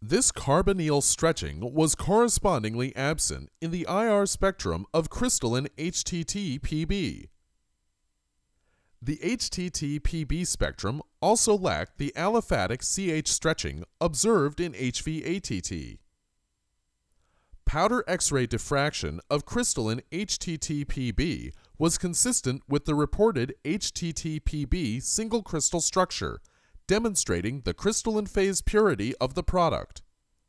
This carbonyl stretching was correspondingly absent in the IR spectrum of crystalline HTT-Pb. The HTT-Pb spectrum also lacked the aliphatic CH stretching observed in HV-ATT. Powder X-ray diffraction of crystalline HTT-Pb was consistent with the reported HTT-Pb single crystal structure, demonstrating the crystalline phase purity of the product.